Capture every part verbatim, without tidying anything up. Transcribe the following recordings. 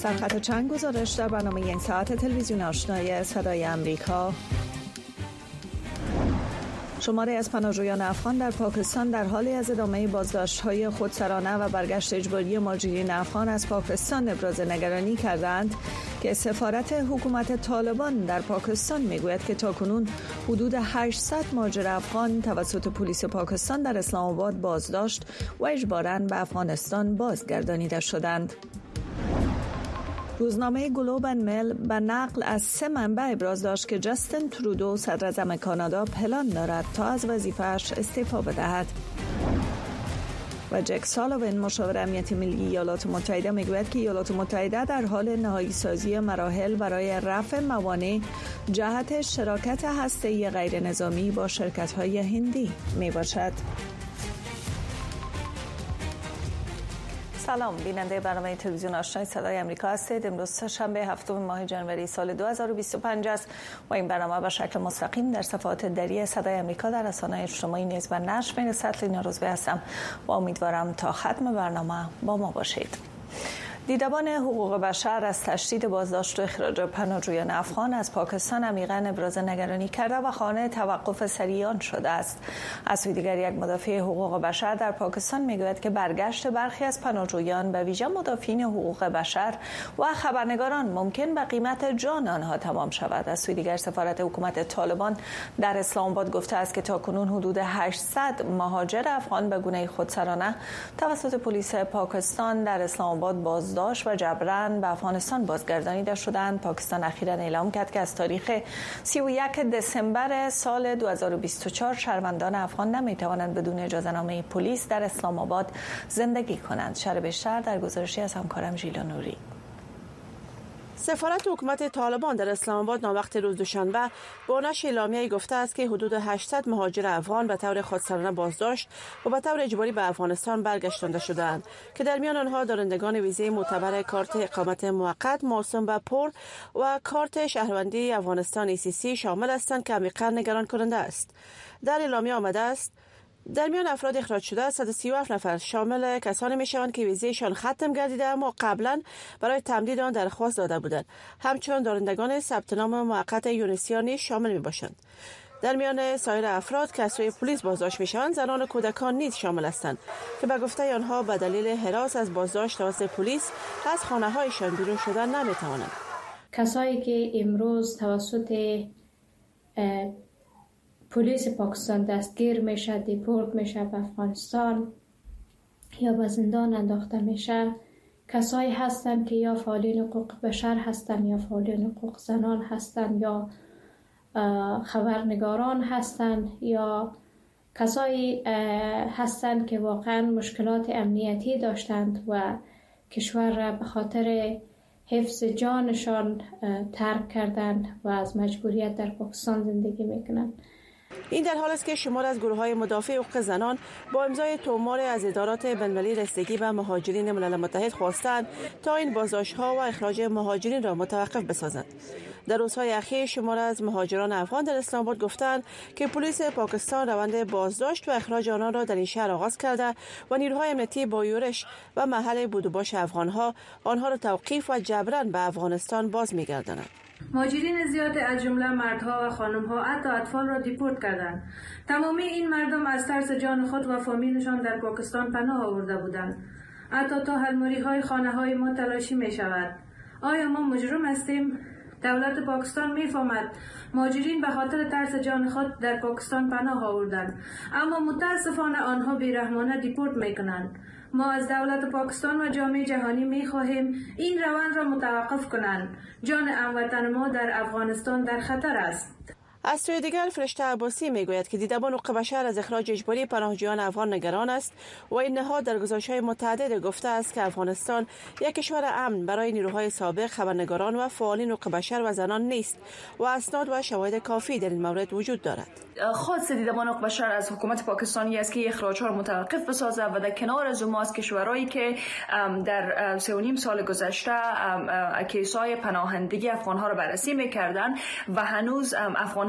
سرخط چند گزارش در برنامه این ساعت تلویزیون آشنای صدای امریکا. شماری از پناهجویان افغان در پاکستان در حالی از ادامه بازداشت‌های خودسرانه و برگشت اجباری مهاجرین افغان از پاکستان ابراز نگرانی کردند که سفارت حکومت طالبان در پاکستان میگوید که تاکنون حدود هشتصد مهاجر افغان توسط پلیس پاکستان در اسلام آباد بازداشت و اجباراً به افغانستان بازگردانیده شدند. روزنامه گلوب اند میل به نقل از سه منبع ابراز داشت که جاستین ترودو صدراعظم کانادا پلان دارد تا از وظیفه‌اش استعفا بدهد. و جک سالوین مشاور امنیت ملی ایالات متحده میگوید که ایالات متحده در حال نهایی سازی مراحل برای رفع موانع جهت شراکت هسته‌ای غیر نظامی با شرکت‌های هندی می باشد. سلام، بیننده برنامه تلویزیون آشنای صدای امریکا هستید. امروز سه‌شنبه هفتم ماه ژانویه سال دو هزار و بیست و پنج است و این برنامه به شکل مستقیم در صفحات دری صدای امریکا در رسانه‌های اجتماعی نیز به نشر میرسد. لینا روزبه هستم و امیدوارم تا ختم برنامه با ما باشید. دیدبان حقوق بشر از تشدید بازداشت و اخراج پناهجویان افغان از پاکستان عمیقاً ابراز نگرانی کرده و خواهان توقف سریع آن شده است. از سوی دیگر یک مدافع حقوق بشر در پاکستان میگوید که برگشت برخی از پناهجویان به ویژه مدافعین حقوق بشر و خبرنگاران ممکن به قیمت جان آنها تمام شود. از سوی دیگر سفارت حکومت طالبان در اسلام آباد گفته است که تاکنون حدود هشتصد مهاجر افغان به گونه خودسرانه توسط پلیس پاکستان در اسلام آباد باز داشت و جبراً به افغانستان بازگردانیده شدند. پاکستان اخیراً اعلام کرد که از تاریخ سی و یک دسامبر سال دو هزار و بیست و چهار شهروندان افغان نمی‌توانند بدون اجازه‌نامه پلیس در اسلام آباد زندگی کنند. شرح بیشتر در گزارشی از همکارم ژیلا نوری. سفارت حکومت طالبان در اسلام آباد ناوقت روز دوشنبه با نشر اعلامیه‌ای گفته است که حدود هشتصد مهاجر افغان به طور خودسرانه بازداشت و به طور اجباری به افغانستان برگشتانده شدند که در میان آنها دارندگان ویزه معتبر کارت اقامت موقت موسوم به پور و کارت شهروندی افغانستان ای سی سی شامل هستند که عمیقاً نگران کننده است. در اعلامیه آمده است در میان افراد اخراج شده صد و سی و هفت نفر شامل کسانی میشوند که ویزهشان ختم گردیده اما قبلا برای تمدید آن درخواست داده بودند. همچنین دارندگان ثبت نام موقت یونسیا نیز شامل می باشند. در میان سایر افراد که از سوی پلیس بازداشت میشوند زنان و کودکان نیز شامل هستند که به گفته آنها به دلیل هراس از بازداشت توسط پلیس از خانه‌هایشان بیرون شدن نمیتوانند. کسایی که امروز توسط پلیس پاکستان دستگیر میشه، دیپورت میشه به افغانستان یا به زندان انداخته میشه، کسایی هستند که یا فعالین حقوق بشر هستند یا فعالین حقوق زنان هستند یا خبرنگاران هستند یا کسایی هستند که واقعا مشکلات امنیتی داشتند و کشور را به خاطر حفظ جانشان ترک کردند و از مجبوریت در پاکستان زندگی میکنند. این در حال است که شمار از گروه‌های مدافع حقوق زنان با امضای تومار از ادارات بین‌المللی رسیدگی به مهاجرین ملل متحد خواستند تا این بازداشت‌ها و اخراج مهاجرین را متوقف بسازند. در روزهای اخیر شمار از مهاجران افغان در اسلام آباد گفتند که پلیس پاکستان روند بازداشت و اخراج آنان را در این شهر آغاز کرده و نیروهای امنیتی با یورش و محل بود و باش افغان‌ها آنها را توقیف و جبراً به افغانستان باز می‌گردانند. مهاجرین زیاد از جمله مردها و خانمها حتی اطفال را دیپورت کردند. تمامی این مردم از ترس جان خود و فامیلشان در پاکستان پناه آورده بودند. حتی تا الماری های خانه های ما تلاشی می شود. آیا ما مجرم هستیم؟ دولت پاکستان می فهمد مهاجرین به خاطر ترس جان خود در پاکستان پناه آوردند، اما متاسفانه آنها بیرحمانه دیپورت می کنند. ما از دولت پاکستان و جامعه جهانی می خواهیم این روند را متوقف کنند. جان هموطن ما در افغانستان در خطر است. از سوی دیگر فرشته عباسی میگوید که دیدبان حقوق بشر از اخراج اجباری پناهجویان افغان نگران است و این نهاد در گزارش‌های متعدد گفته است که افغانستان یک کشور امن برای نیروهای سابق، خبرنگاران و فعالین حقوق بشر و زنان نیست و اسناد و شواهد کافی در این مورد وجود دارد. خواست دیدبان حقوق بشر از حکومت پاکستانی است که اخراج‌ها را متوقف بسازد و در کنار از ما از کشورهایی که در سه و نیم سال گذشته کیس‌های پناهندگی افغان‌ها را بررسی می‌کردند و هنوز افغان‌ها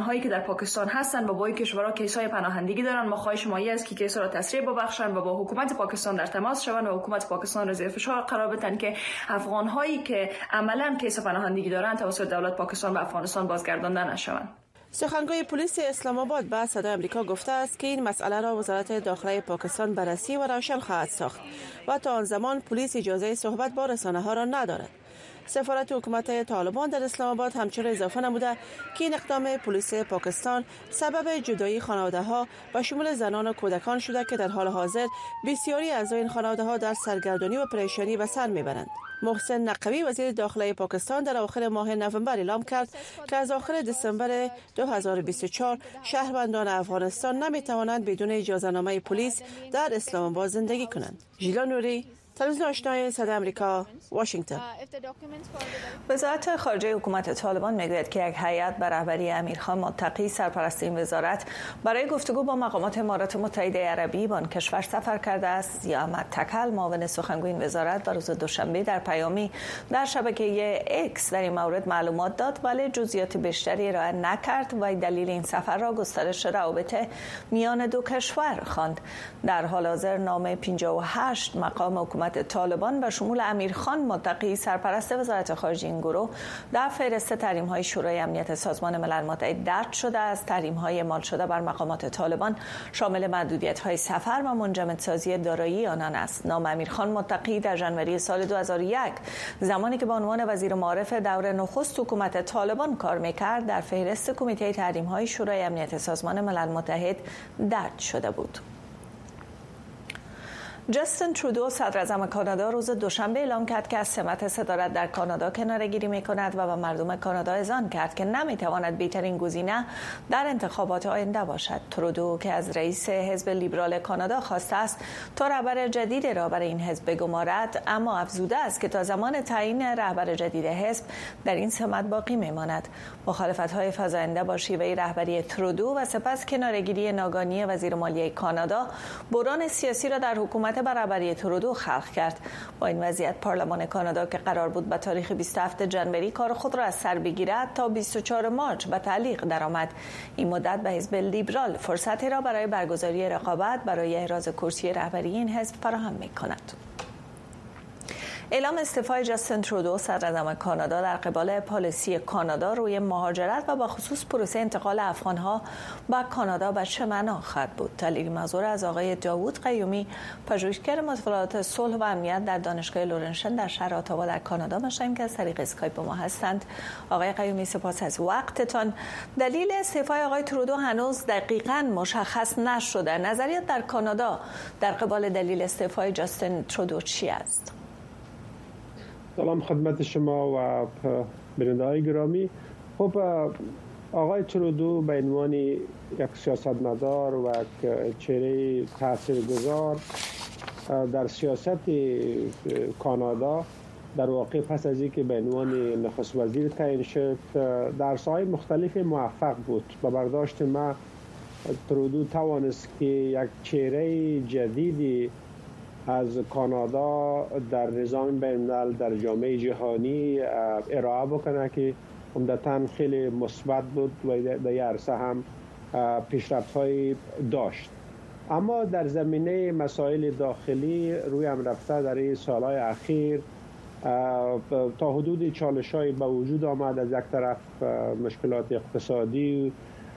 افغان‌هایی که در پاکستان هستند و با این کشورها کیس‌های پناهندگی دارند، ما خواهش ما است که کیس‌ها را تسریع ببخشند و با حکومت پاکستان در تماس شوند و حکومت پاکستان را زیر فشار قرار بدهند که افغان‌هایی که عملاً کیس پناهندگی دارند توسط دولت پاکستان به افغانستان بازگردانده نشوند. سخنگوی پلیس اسلام آباد به صدای آمریکا گفته است که این مسئله را وزارت داخلی پاکستان بررسی و روشن خواهد ساخت و تا آن زمان پلیس اجازه صحبت با رسانه‌ها را ندارد. سفارت حکومت طالبان در اسلام آباد همچنین اضافه نموده که این اقدام پلیس پاکستان سبب جدایی خانواده‌ها و شمول زنان و کودکان شده که در حال حاضر بسیاری اعضای این خانواده‌ها در سرگردانی و پریشانی به سر میبرند. محسن نقوی وزیر داخلی پاکستان در آخر ماه نوامبر اعلام کرد که از آخر دسامبر دو هزار و بیست و چهار شهروندان افغانستان نمیتوانند بدون اجازه‌نامه پلیس در اسلام آباد زندگی کنند. ژیلا نوری، تلویزیون آشنای صدای آمریکا، واشنگتن. وزارت خارجه حکومت طالبان میگوید که یک هیئت به رهبری امیرخان متقی سرپرست این وزارت برای گفتگو با مقامات امارات متحده عربی به آن کشور سفر کرده است. یا احمد تکل معاون سخنگوی این وزارت در روز دوشنبه در پیامی در شبکه اکس در این مورد معلومات داد ولی جزئیات بیشتری ارائه نکرد و دلیل این سفر را گسترش روابط میان دو کشور خواند. در حال حاضر نام پنجاه و هشت مقام حکومت طالبان و شمول امیرخان متقی سرپرست وزارت خارجه این گروه در فهرست تحریم‌های شورای امنیت سازمان ملل متحد درج شده است. تحریم‌های اعمال شده بر مقامات طالبان شامل محدودیت‌های سفر و منجمدسازی دارایی آنان است. نام امیرخان متقی در ژانویه سال دو هزار و یک زمانی که به عنوان وزیر معارف دور نخست حکومت طالبان کار می‌کرد در فهرست کمیته تحریم‌های شورای امنیت سازمان ملل متحد درج شده بود. جاستین ترودو صدر اعظم کانادا روز دوشنبه اعلام کرد که از سمت صدارت در کانادا کناره‌گیری می‌کند و به مردم کانادا اذعان کرد که نمی‌تواند بهترین گزینه در انتخابات آینده باشد. ترودو که از رئیس حزب لیبرال کانادا خواسته است تا رهبر جدید را برای این حزب بگمارد، اما افزوده است که تا زمان تعیین رهبر جدید حزب در این سمت باقی می‌ماند. مخالفت‌های فزاینده با شیوه رهبری ترودو و سپس کناره‌گیری ناگهانی وزیر مالیه کانادا بحران سیاسی را در حکومت برابری ترودو خلق کرد. با این وضعیت پارلمان کانادا که قرار بود به تاریخ بیست و هفتم ژانویه کار خود را از سر بگیرد تا بیست و چهارم مارس به تعلیق درآمد. این مدت به حزب لیبرال فرصتی را برای برگزاری رقابت برای احراز کرسی رهبری این حزب فراهم می‌کند. اعلام استعفای جاستین ترودو صدر اعظم کانادا در قبال پالیسی کانادا روی مهاجرت و به خصوص پروسه انتقال افغان‌ها به کانادا به چه معنا خواهد بود؟ تحلیل موضوع از آقای داوود قیومی، پژوهشگر مطالعات صلح و امنیت در دانشگاه لورنشن در شهر اتاوا در کانادا می‌شنویم که از طریق اسکایپ با ما هستند. آقای قیومی سپاس از وقتتان. دلیل استعفای آقای ترودو هنوز دقیقاً مشخص نشده. نظریات در کانادا در قبال دلیل استعفای جاستین ترودو چی است؟ سلام خدمت شما و بیننده‌های گرامی. خب آقای ترودو به عنوان یک سیاستمدار و چهره تاثیرگذار در سیاست کانادا در واقع پس از اینکه به عنوان نخست وزیر تعیین شد در ساحه‌های مختلف موفق بود. به برداشت ما ترودو توانست که یک چهره جدیدی از کانادا در نظام بین‌الملل در جامعه جهانی ارائه بکنه که عمدتاً خیلی مثبت بود و در یه عرصه هم پیشرفت‌هایی داشت. اما در زمینه مسائل داخلی روی هم رفته در این سالهای اخیر تا حدود چالش‌های به وجود آمد. از یک طرف مشکلات اقتصادی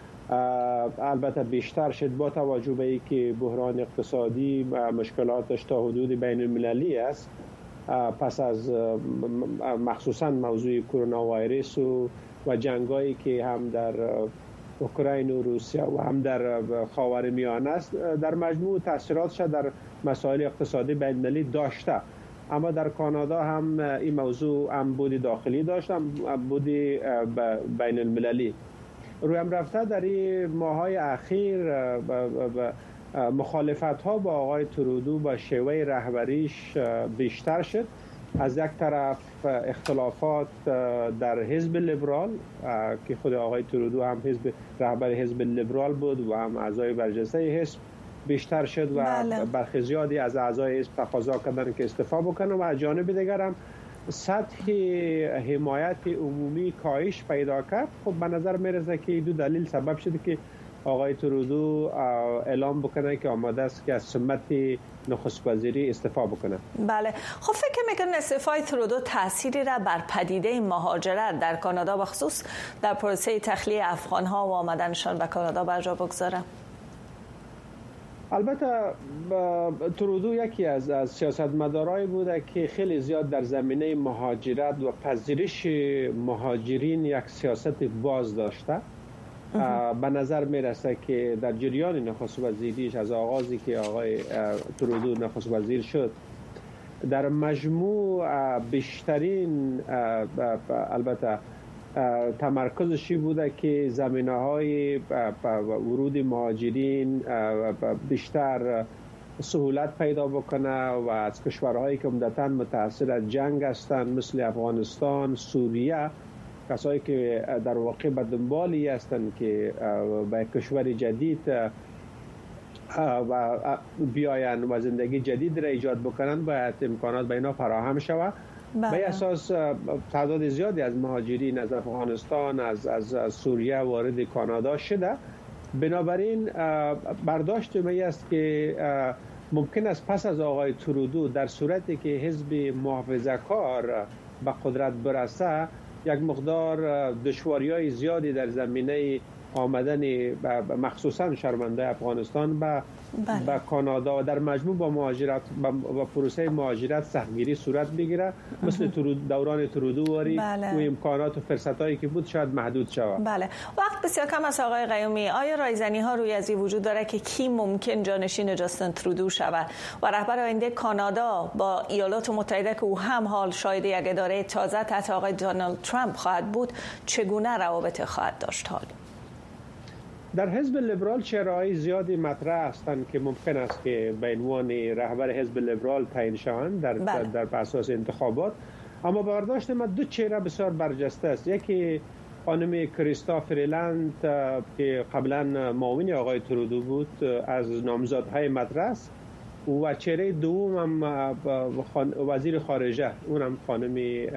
البته بیشتر شد با توجه به اینکه بحران اقتصادی و مشکلاتش تا حدود بین المللی است پس از مخصوصا موضوع کرونا ویروس و, و جنگایی که هم در اوکراین و روسیه و هم در خاورمیانه است در مجموع تاثیراتش در مسائل اقتصادی بین المللی داشته. اما در کانادا هم این موضوع هم بودی داخلی داشت هم بودی بین المللی. روی هم رفته در این ماهای اخیر مخالفت ها با آقای ترودو با شیوه رهبریش بیشتر شد. از یک طرف اختلافات در حزب لیبرال که خود آقای ترودو هم حزب رهبر حزب لیبرال بود و هم اعضای برجسته حزب بیشتر شد و بله. برخی زیادی از اعضای حزب تقاضا کردن که استعفا بکنن و از جانب دیگر هم سطح حمایت عمومی کاهش پیدا کرد. خب به نظر میرسه که دو دلیل سبب شده که آقای ترودو اعلام بکنه که آماده است که از سمت نخست وزیری استعفا بکنه. بله، خب فکر میکنن استعفای ترودو تأثیری را بر پدیده مهاجرت در کانادا و خصوص در پروسه تخلیه افغان‌ها و آمدنشان به کانادا بر جا بگذاره؟ البته ترودو یکی از از سیاستمدارایی بوده که خیلی زیاد در زمینه مهاجرت و پذیرش مهاجرین یک سیاست باز داشته. به نظر میرسه که در جریان نخست وزیریش از آغازی که آقای ترودو نخست وزیر شد در مجموع بیشترین البته تمرکزشی بوده که زمینه‌های ورود مهاجرین بیشتر سهولت پیدا بکنه و از کشورهایی که عمدتاً متأثر از جنگ هستند مثل افغانستان، سوریه، کسایی که در واقع به دنبالی هستند که به کشور جدید و بیاین و زندگی جدید را ایجاد بکنن باید امکانات به اینا فراهم شود. به اساس تعداد زیادی از مهاجرین از افغانستان از از سوریه وارد کانادا شده. بنابراین برداشت می است که ممکن است پس از آقای ترودو در صورتی که حزب محافظه‌کار به قدرت برسه یک مقدار دشواری‌های زیادی در زمینه آمدن مخصوصا شرمنده افغانستان به بله. به کانادا و در مجموع با مهاجرت با پروسه مهاجرت سختگیری صورت بگیره. مثل دوران ترودو واری بله. و امکانات و فرصتایی که بود شاید محدود شود. بله، وقت بسیار کم است آقای قیومی. آیا رایزنی ها روی از این وجود داره که کی ممکن جانشین جاستین ترودو شود و رهبر آینده کانادا با ایالات متحده که او هم حال شاهد یک اداره تازه تحت آقای دونالد ترامپ خواهد بود چگونه روابط خواهد داشت؟ حال در حزب لیبرال چهره‌های زیادی مطرح هستند که ممکن است که به عنوان رهبر حزب لیبرال تعیین شوند در بله. در بر اساس انتخابات، اما برداشت من دو چهره بسیار برجسته است. یکی خانم کریستا فریلند که قبلا معاون آقای ترودو بود از نامزدهای مطرح است و چهره دوم هم وزیر خارجه، اونم خانم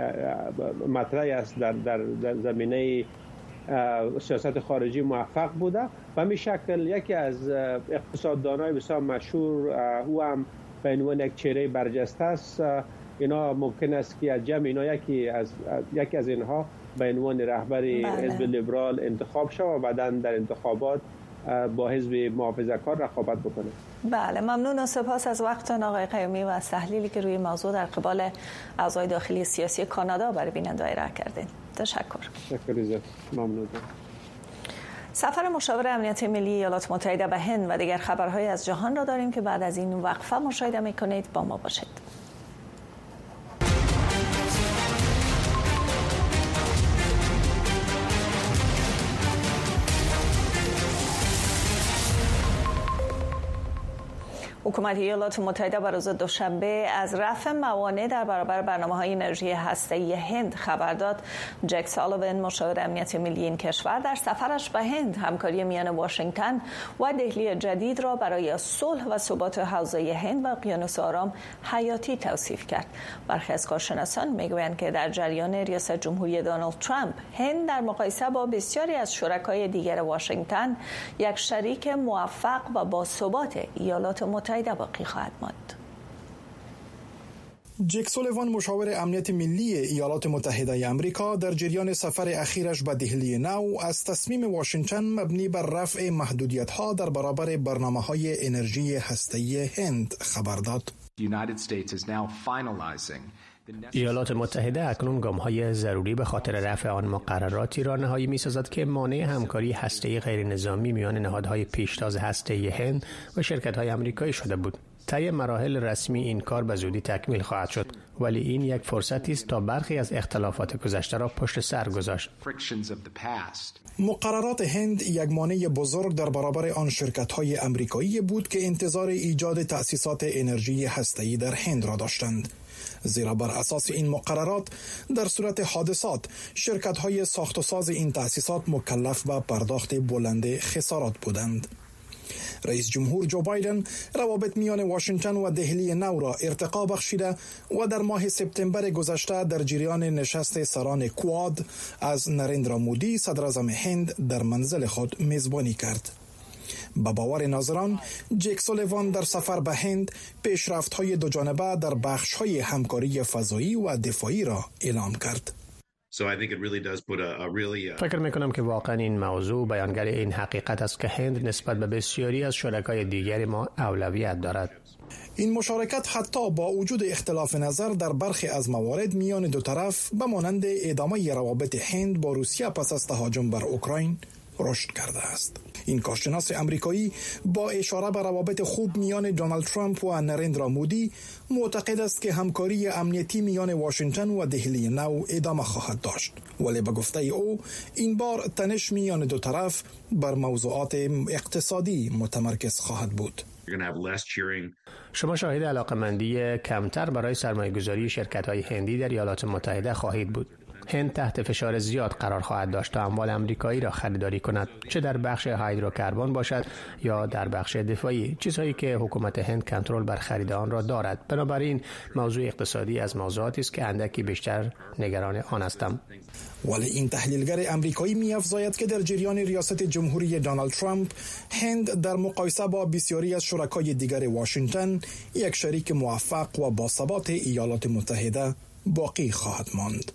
مطرح است در در, در زمینه سیاست خارجی موفق بوده. و می شکل یکی از اقتصاددانای بسیار مشهور او هم به عنوان یک چهره برجسته است. اینا ممکن است که از جمع اینا یکی از یکی از اینها به عنوان رهبر بله. حزب لیبرال انتخاب شود و بعداً در انتخابات با حزب محافظه‌کار رقابت بکنه. بله، ممنون و سپاس از وقتتان آقای قیومی و از تحلیلی که روی موضوع در قبال اعضای داخلی سیاسی کانادا برای بینندگان ارائه کردین. تشکر. تشکر. ممنون. سفر مشاور امنیت ملی ایالات متحده به هند و دیگر خبرهای از جهان را داریم که بعد از این وقفه مشاهده می‌کنید. با ما باشید. حکومت ایالات متحده بر روز دوشنبه از رفع موانع در برابر برنامه‌های انرژی هسته‌ای هند خبر داد. جک سالیوان مشاور امنیت ملی این کشور در سفرش به هند همکاری میان واشنگتن و دهلی جدید را برای صلح و ثبات حوزه هند و اقیانوس آرام حیاتی توصیف کرد. برخی از کارشناسان میگویند که در جریان ریاست جمهوری دونالد ترامپ هند در مقایسه با بسیاری از شرکای دیگر واشنگتن یک شریک موفق و با ثبات ایالات متحده باقی خواهد ماند. جک سالیوان مشاور امنیت ملی ایالات متحده آمریکا در جریان سفر اخیرش به دهلی نو از تصمیم واشنگتن مبنی بر رفع محدودیت‌ها در برابر برنامه‌های انرژی هسته‌ای هند خبر داد. ایالات متحده اکنون گام‌های ضروری به خاطر رفع آن مقرراتی را نهایی می‌سازد که مانع همکاری هسته‌ای غیر نظامی میان نهادهای پیشتاز هسته‌ای هند و شرکت‌های آمریکایی شده بود. طی مراحل رسمی این کار به زودی تکمیل خواهد شد، ولی این یک فرصتی است تا برخی از اختلافات گذشته را پشت سر گذاشت. مقررات هند یک مانع بزرگ در برابر آن شرکت‌های آمریکایی بود که انتظار ایجاد تأسیسات انرژی هسته‌ای در هند را داشتند. زیرا بر اساس این مقررات در صورت حادثات شرکت‌های ساخت و ساز این تأسیسات مکلف به پرداخت بلند خسارات بودند. رئیس جمهور جو بایدن روابط میان واشنگتن و دهلی نو را ارتقا بخشیده و در ماه سپتامبر گذشته در جریان نشست سران کواد از نریندرا مودی صدر اعظم هند در منزل خود میزبانی کرد. با باور ناظران، جک سولیوان در سفر به هند پیشرفت‌های دو جانبه در بخش‌های همکاری فضایی و دفاعی را اعلام کرد. فکر میکنم که واقعا این موضوع بیانگر این حقیقت است که هند نسبت به بسیاری از شرکای دیگر ما اولویت دارد. این مشارکت حتی با وجود اختلاف نظر در برخی از موارد میان دو طرف به مانند ادامه روابط هند با روسیه پس از تهاجم بر اوکراین رشد کرده است. این کارشناس امریکایی با اشاره به روابط خوب میان دونالد ترامپ و نریندرا مودی معتقد است که همکاری امنیتی میان واشنگتن و دهلی نو ادامه خواهد داشت، ولی به گفته او این بار تنش میان دو طرف بر موضوعات اقتصادی متمرکز خواهد بود. شما شاهد علاقمندی کمتر برای سرمایه‌گذاری شرکت‌های هندی در ایالات متحده خواهید بود. هند تحت فشار زیاد قرار خواهد داشت تا اموال امریکایی را خریداری کند، چه در بخش هیدروکربن باشد یا در بخش دفاعی، چیزهایی که حکومت هند کنترل بر خرید آن را دارد. بنابراین موضوع اقتصادی از موضوعاتی است که اندکی بیشتر نگران آن هستم. ولی این تحلیلگر امریکایی می‌افزاید که در جریان ریاست جمهوری دونالد ترامپ، هند در مقایسه با بسیاری از شرکای دیگر واشنگتن یک شریک موفق و باثبات ایالات متحده باقی خواهد ماند.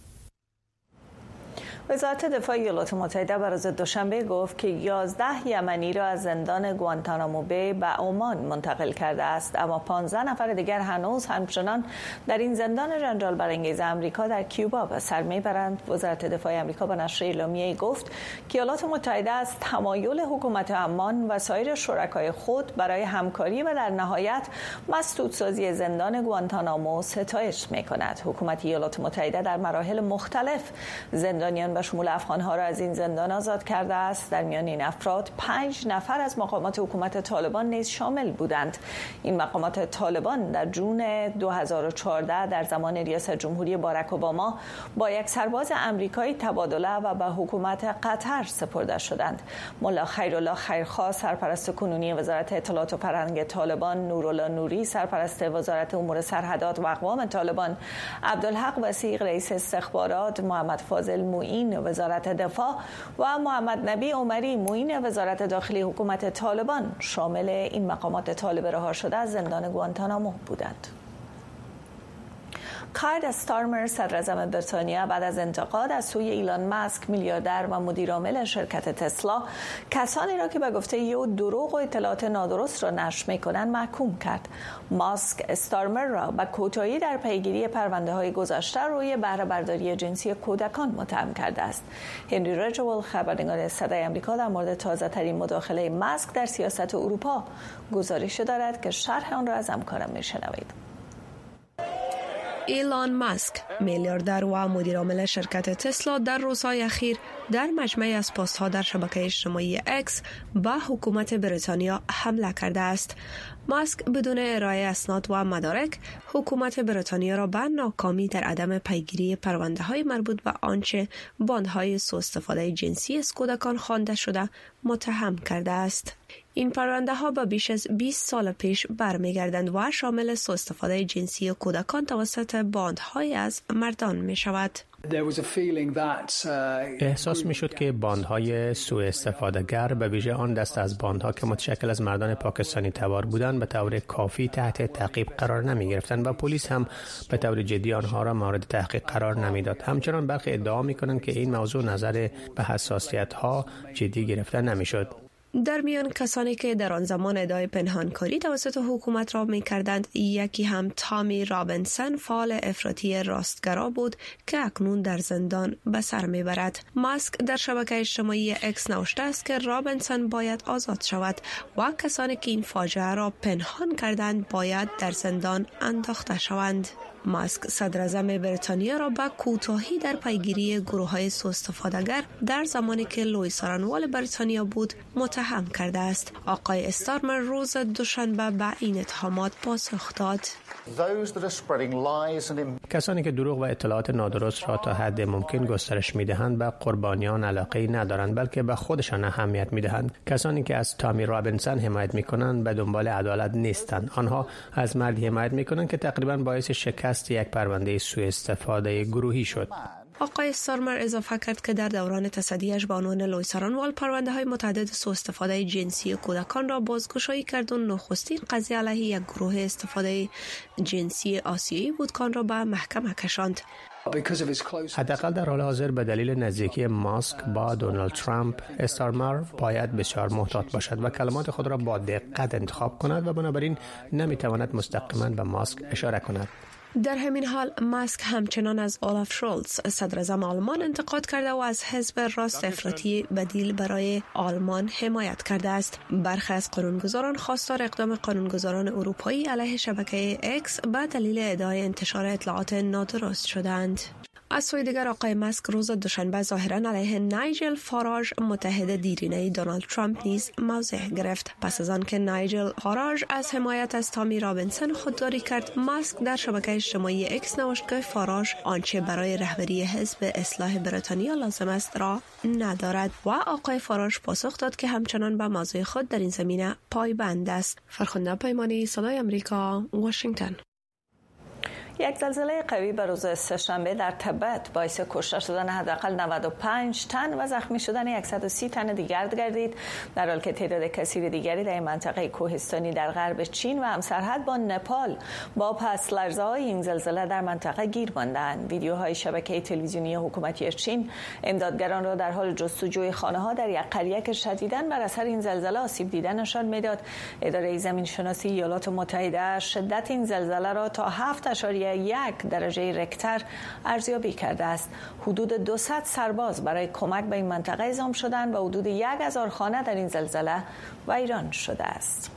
وزارت دفاع ایالات متحده بر روز دوشنبه گفت که یازده یمنی را از زندان گوانتانامو بی به عمان منتقل کرده است، اما پانزده نفر دیگر هنوز همچنان در این زندان جنجال برانگیز امریکا در کیوبا به سر میبرند. وزارت دفاع آمریکا به نشر اعلامیه‌ای گفت که ایالات متحده از تمایل حکومت عمان و سایر شرکای خود برای همکاری و در نهایت مسدودسازی زندان گوانتانامو ستایش می‌کند. حکومت ایالات متحده در مراحل مختلف زندانیان و شمول افغان‌ها را از این زندان آزاد کرده است. در میان این افراد پنج نفر از مقامات حکومت طالبان نیز شامل بودند. این مقامات طالبان در جون دو هزار و چهارده در زمان ریاست جمهوری باراک اوباما با یک سرباز آمریکایی تبادله و به حکومت قطر سپرده شدند. ملا خیرالله خیرخواه سرپرست کنونی وزارت اطلاعات و فرهنگ طالبان، نورالله نوری سرپرست وزارت امور سرحدات و اقوام طالبان، عبدالحق وثیق رئیس استخبارات، محمد فاضل معین وزارت دفاع و محمد نبی عمری معین وزارت داخلی حکومت طالبان شامل این مقامات طالب رها شده از زندان گوانتانامو بودند. کایر استارمر صدراعظم بریتانیا بعد از انتقاد از سوی ایلان ماسک میلیاردر و مدیرعامل شرکت تسلا کسانی را که به گفته او دروغ و اطلاعات نادرست را نشر می‌کنند محکوم کرد. ماسک استارمر را به کوتاهی در پیگیری پرونده‌های گذشته روی بهره برداری جنسی کودکان متهم کرده است. هنری رجول خبرنگار صدای آمریکا در مورد تازه‌ترین مداخله ماسک در سیاست اروپا گزارش دارد که شرح آن را از همکارم می‌شنوید. ایلان ماسک میلیاردر و مدیرعامل شرکت تسلا در روزهای اخیر در مجموعه از پست‌ها در شبکه اجتماعی اکس به حکومت بریتانیا حمله کرده است. ماسک بدون ارائه اسناد و مدارک حکومت بریتانیا را به ناکامی در عدم پیگیری پرونده‌های مربوط به آنچه باندهای سوء استفاده جنسی از کودکان خوانده شده متهم کرده است. این پرونده ها به بیش از بیست سال پیش برمیگردند و شامل سوء استفاده جنسی کودکان توسط باندهای از مردان می شود. احساس می شد که باندهای سوء استفاده گر به ویژه آن دست از باندها که متشکل از مردان پاکستانی تبار بودند به طور کافی تحت تعقیب قرار نمی گرفتند و پلیس هم به طور جدی آنها را مورد تحقیق قرار نمی داد. همچنان برخی ادعا می کنند که این موضوع نظر به حساسیت ها جدی گرفته نمی شد. در میان کسانی که در آن زمان ادعای پنهانکاری توسط حکومت را می‌کردند، یکی هم تامی رابنسن، فعال افراطی راستگرا بود که اکنون در زندان به سر میبرد. ماسک در شبکه اجتماعی اکس نوشته است که رابنسن باید آزاد شود و کسانی که این فاجعه را پنهان کردند باید در زندان انداخته شوند. ماسک صدر اعظم بریتانیا را به کوتاهی در پیگیری گروه‌های سوءاستفاده‌گر در زمانی که لوئیس رانوال بریتانیا بود متهم کرده است. آقای استارمر روز دوشنبه به این اتهامات پاسخ داد. کسانی که دروغ و اطلاعات نادرست را تا حد ممکن گسترش می‌دهند به قربانیان علاقه ندارند، بلکه به خودشان اهمیت می‌دهند. کسانی که از تامی رابینسون حمایت می‌کنند به دنبال عدالت نیستند. آنها از مردی حمایت می‌کنند که تقریباً باعث شکست یک پرونده سوء استفاده گروهی شد. آقای استارمر اضافه کرد که در دوران تصدیش به عنوان لوئیس رانوال پرونده های متعدد سوء استفاده جنسی کودکان را بازگشایی کرد و نخستین قضیه علیه یک گروه استفاده جنسی آسیایی بود که آن را به محکمه کشاند. حداقل در حال حاضر به دلیل نزدیکی ماسک با دونالد ترامپ، استارمر باید بسیار محتاط باشد و کلمات خود را با دقت انتخاب کند و بنابراین نمیتواند مستقیما به ماسک اشاره کند. در همین حال ماسک همچنان از اولاف شولز صدر اعظم آلمان انتقاد کرده و از حزب راست افراطی بدیل برای آلمان حمایت کرده است. برخی از قانونگذاران خواستار اقدام قانونگذاران اروپایی علیه شبکه اکس به دلیل ادعای انتشار اطلاعات نادرست شدند. از سوی دیگر آقای ماسک روز دوشنبه ظاهراً علیه نایجل فاراژ متحد دیرینه دونالد ترامپ نیز موضع گرفت. پس از آن که نایجل فاراژ از حمایت از تامی رابینسون خودداری کرد، ماسک در شبکه اجتماعی اکس نوشت که فاراژ آنچه برای رهبری حزب اصلاح بریتانیا لازم است را ندارد و آقای فاراژ پاسخ داد که همچنان به موضوع خود در این زمینه پایبند است. فرخنده پیمانی، صدای آمریکا، واشنگتن. یک زلزله قوی به روز سه‌شنبه در تبت باعث کشته شدن حداقل نود و پنج تن و زخمی شدن صد و سی تن دیگر گردید، در حالی که تعداد کثیر دیگری در این منطقه کوهستانی در غرب چین و همسرحد با نپال با پس لرزه‌های این زلزله در منطقه گیر ماندند. ویدیوهای شبکه تلویزیونی حکومتی چین امدادگران را در حال جستجوی خانه‌ها در یک قریه که شدیداً بر اثر این زلزله آسیب دیده نشان می‌داد. اداره زمین‌شناسی ایالات متحده شدت این زلزله را تا هفت اشاریه یک درجه رکتر ارزیابی کرده است. حدود دویست سرباز برای کمک به این منطقه اعزام شدند و حدود یک هزار خانه در این زلزله ویران شده است.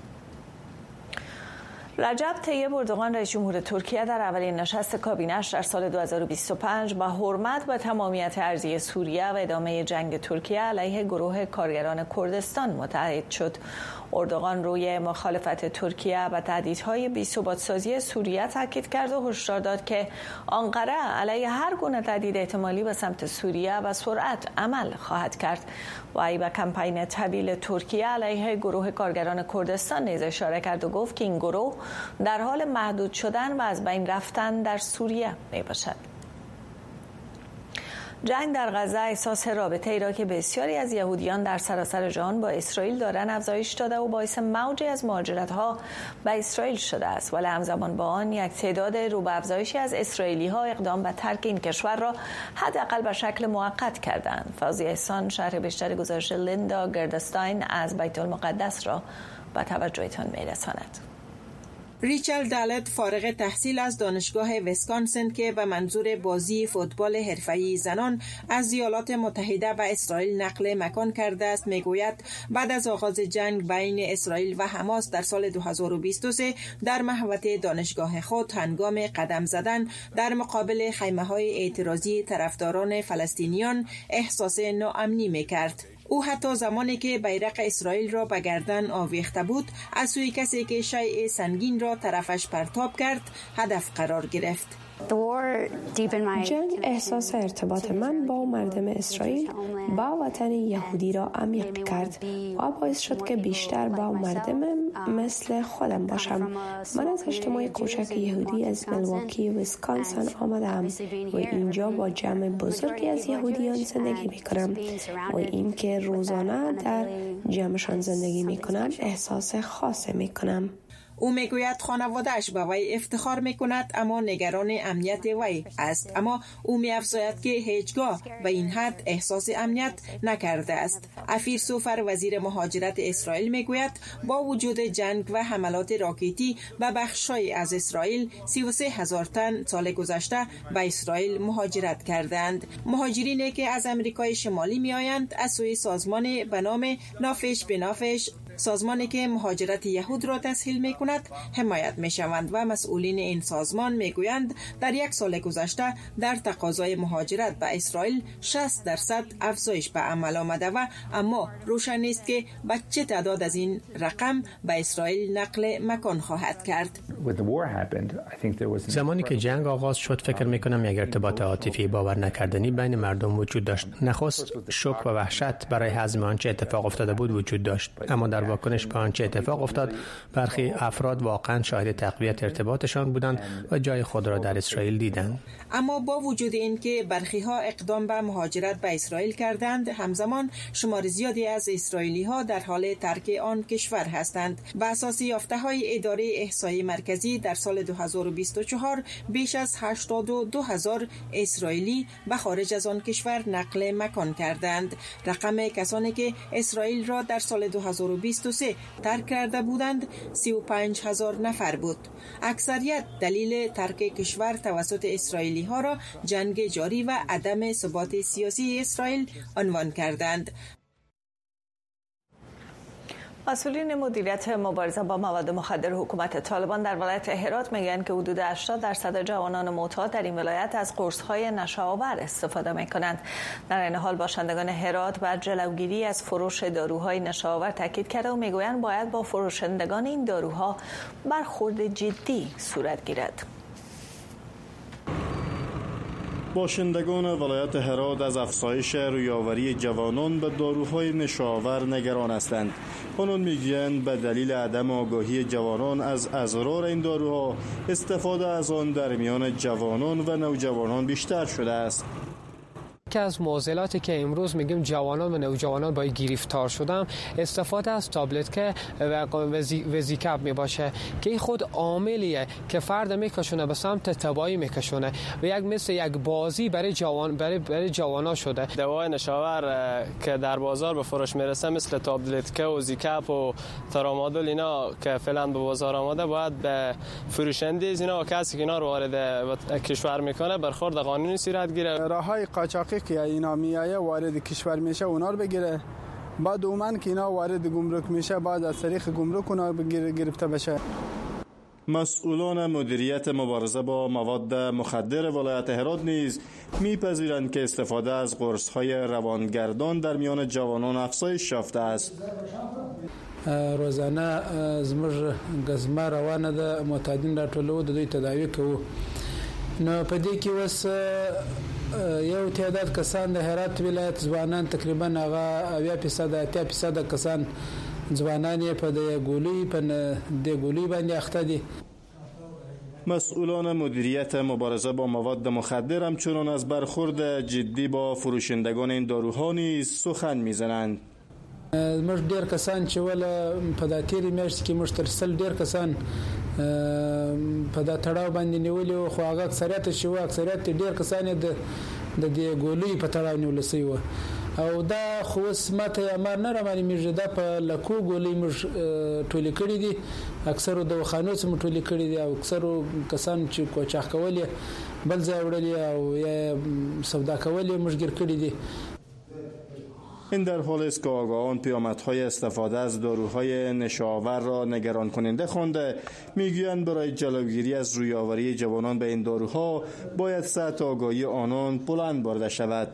رجب طیب اردوغان رئیس جمهور ترکیه در اولین نشست کابینه‌اش در سال دو هزار و بیست و پنج با حرمت به تمامیت ارضی سوریه و ادامه جنگ ترکیه علیه گروه کارگران کردستان متحد شد. اردوغان روی مخالفت ترکیه و تهدیدهای بی‌ثبات‌سازی سوریه تاکید کرد و هشدار داد که آنقره علیه هر گونه تهدید احتمالی به سمت سوریه و سرعت عمل خواهد کرد. و ای به کمپین طویل ترکیه علیه گروه کارگران کردستان نیز اشاره کرد و گفت که این گروه در حال محدود شدن و از بین رفتن در سوریه میباشد. جنگ در غزه احساس رابطه ای را که بسیاری از یهودیان در سراسر جهان با اسرائیل دارند افزایش داده و باعث موجی از مهاجرت‌ها به اسرائیل شده است، ولی همزمان با آن یک تعداد رو به افزایشی از اسرائیلی‌ها اقدام به ترک این کشور را حداقل به شکل موقت کردند. فوزی احسان شرح بیشتر گزارش لیندا گردستاین از بیت المقدس را به توجهتان می‌رساند. ریچل دالت فارغ تحصیل از دانشگاه ویسکانسن که به منظور بازی فوتبال حرفه‌ای زنان از ایالات متحده به اسرائیل نقل مکان کرده است، میگوید بعد از آغاز جنگ بین اسرائیل و حماس در سال دو هزار و بیست و سه در محوطه دانشگاه خود هنگام قدم زدن در مقابل خیمه‌های اعتراضی طرفداران فلسطینیان احساس ناامنی می‌کرد. او حتی زمانی که بیرق اسرائیل را به گردن آویخته بود از سوی کسی که شیء سنگین را طرفش پرتاب کرد هدف قرار گرفت. جنگ احساس ارتباط من با مردم اسرائیل با وطن یهودی را عمیق کرد و باعث شد که بیشتر با مردمم مثل خودم باشم. من از اجتماع کوچک یهودی از ملواکی ویسکانسن آمدم و اینجا با جمع بزرگی از یهودیان زندگی می کنم و این که روزانه در جمعشان زندگی می کنم احساس خاص می کنم. او میگوید خانواده‌اش به وی افتخار میکند اما نگران امنیت وی است، اما او می‌افزاید که هیچگاه به این حد احساس امنیت نکرده است. افیر سوفر وزیر مهاجرت اسرائیل میگوید با وجود جنگ و حملات راکتی به بخش‌های از اسرائیل سی و سه هزار تن سال گذشته به اسرائیل مهاجرت کردند. مهاجرینی که از امریکای شمالی میآیند از سوی سازمان به نام نافش به نافش سازمانی که مهاجرت یهود را تسهیل می کند حمایت می شوند و مسئولین این سازمان می گویند در یک سال گذشته در تقاضای مهاجرت به اسرائیل شصت درصد افزایش به عمل آمده و اما روشن نیست که به چه تعداد از این رقم به اسرائیل نقل مکان خواهد کرد. زمانی که جنگ آغاز شد فکر می کنم یک ارتباط عاطفی باور نکردنی بین مردم وجود داشت. نخست شوک و وحشت برای هضم آنچه اتفاق افتاده بود وجود داشت، اما در واکنش به آنچه اتفاق افتاد برخی افراد واقعا شاهد تقویت ارتباطشان بودند و جای خود را در اسرائیل دیدند. اما با وجود اینکه برخی ها اقدام به مهاجرت به اسرائیل کردند، همزمان شمار زیادی از اسرائیلی ها در حال ترک آن کشور هستند. به اساس یافته های اداره احصایی مرکزی در سال دو هزار و بیست و چهار بیش از هشتاد و دو هزار اسرائیلی به خارج از آن کشور نقل مکان کردند. رقم کسانی که اسرائیل را در سال دو هزار و بیست و سه ترک کرده بودند سی و پنج هزار نفر بود. اکثریت دلیل ترک کشور توسط اسرائیلی ها را جنگ جاری و عدم ثبات سیاسی اسرائیل عنوان کردند. مسئولین مدیریت مبارزه با مواد مخدر حکومت طالبان در ولایت هرات میگن که حدود هشتاد درصد جوانان معتاد در این ولایت از قرص‌های نشه‌آور استفاده میکنند. در این حال باشندگان هرات بر جلوگیری از فروش داروهای نشه‌آور تاکید کرده و میگویند باید با فروشندگان این داروها برخورد جدی صورت گیرد. باشندگان ولایت هرات از افزایش رویاوری جوانان به داروهای نشه‌آور نگران هستند. آنان میگویند به دلیل عدم آگاهی جوانان از اضرار این داروها استفاده از آن در میان جوانان و نوجوانان بیشتر شده است. که از معضلاتی که امروز میگیم جوانان و نوجوانان با گرفتار شدن استفاده از تابلت که وزیکاپ می باشه که این خود عاملیه که فرد میکشونه به سمت تباهی میکشونه و یک مثل یک بازی برای جوان برای برای جوانا شده. دوای نشاور که در بازار به فروش میرسه مثل تابلت که و زیکاپ و ترامادول اینا که فعلا به بازار آمده باید به فروشنده اینا و کسی که اینا رو وارد کشور میکنه برخورد قانونی صورت گیره. راههای قاچاقی که اینا میایه وارد کشور میشه اونا رو بگیره، بعد اومن که اینا وارد گمرک میشه بعد از طریق گمرک اونا گرفته بشه. مسئولان مدیریت مبارزه با مواد مخدر ولایت هرات نیز میپذیرند که استفاده از قرص‌های روانگردان در میان جوانان افزایش یافته است. روزانه زموږ گزمه روانه ده، معتادین راټولو د دوی تداوی کوو. نو په دې کې اوس یو تعداد کسان د هرات ولایت ځوانان تقریبا هغه اویا فیصد اتیا فیصد کسان ځوانان یې په دې ګولۍ په دې ګولۍ باندې اخته دي. مسئولان مدیریت مبارزه با مواد مخدر همچنان از برخورد جدی با فروشندگان این داروها نیز سخن میزنند. موږ ډیر کسان چې ول په داتيري میاشت کې موږ تر سل ډیر کسان په دا تړاو باندې نیولې خو هغه اکثریت شو اکثریت ډیر کسان د د دې ګولۍ په تړاو نیول سي و او دا خو سمته امر نه رامنې میږي دا په لکو ګولۍ موږ ټولې کړې دي، اکثرو د خانو سم ټولې کړې دي او اکثرو کسان چې کوچاخ کولې بل ځای وړلې او یا سودا کولې موږ ګر کړې دي. این در حال است که آگاهان پیامدهای استفاده از داروهای نشه‌آور را نگران کننده خوانده. میگویند برای جلوگیری از رویاوری جوانان به این داروها باید سطح آگاهی آنان بلند برده شود.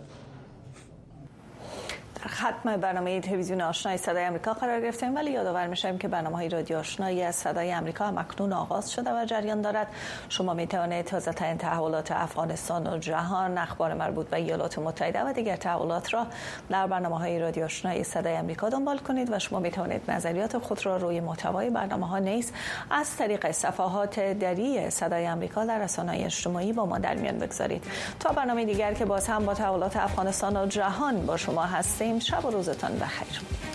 ختم برنامه تلویزیون آشنای صدای آمریکا قرار گرفتیم، ولی یادآور میشیم که برنامه‌های رادیو آشنایی از صدای آمریکا هم اکنون آغاز شده و جریان دارد. شما میتوانید تازه ترین تحولات افغانستان و جهان، اخبار مربوط به ایالات متحده و دیگر تحولات را در برنامه‌های رادیو آشنایی صدای آمریکا دنبال کنید و شما میتوانید نظریات خود را روی محتوای برنامه‌ها نیز از طریق صفحات دری صدای آمریکا در رسانه‌های اجتماعی با ما در میان بگذارید. تا برنامه دیگر که باز هم با تحولات افغانستان و جهان با شما هستیم، شب و روزتان بخیر.